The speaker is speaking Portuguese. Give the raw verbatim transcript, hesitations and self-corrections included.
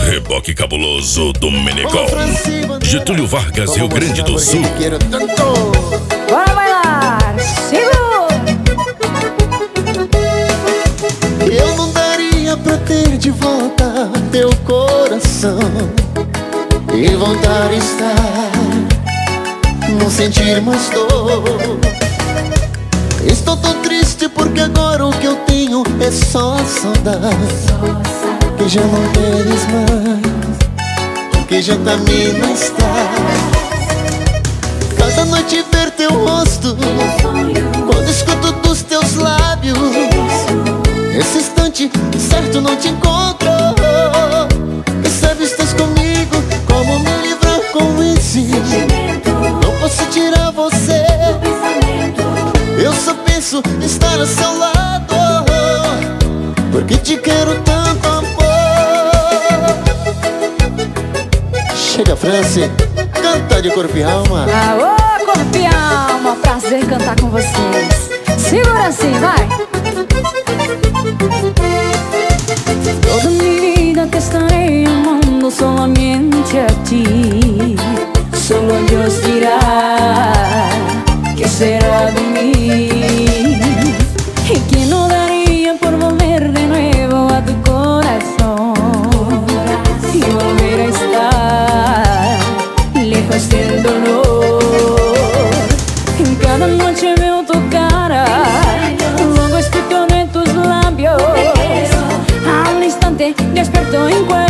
Reboque cabuloso do Menegol. Getúlio Vargas, Rio Grande do Sul. Bora bailar, segura. Eu não daria pra ter de volta teu coração e voltar a estar, não sentir mais dor. Estou tão triste porque agora o que eu tenho é só saudade, que já não queres mais, que já tá me não está. Cada noite ver teu rosto, quando escuto dos teus lábios, esse instante certo não te encontro. Quem sabe estás comigo, como me livrar com esse? Não posso tirar você, eu só penso em estar ao seu lado, porque te quero tanto, amor. Chega, Franci, canta de corpo e alma. Aô, corpo e alma, prazer cantar com vocês. Segura assim, vai. Toda mi vida te estaré amando solamente a ti. Solo Dios dirá que será de mí, y que no daría por volver de nuevo a tu corazón y volver a estar lejos del dolor. En cada noche veo tu cara, luego escucho de tus labios, al instante despierto en cuerpo.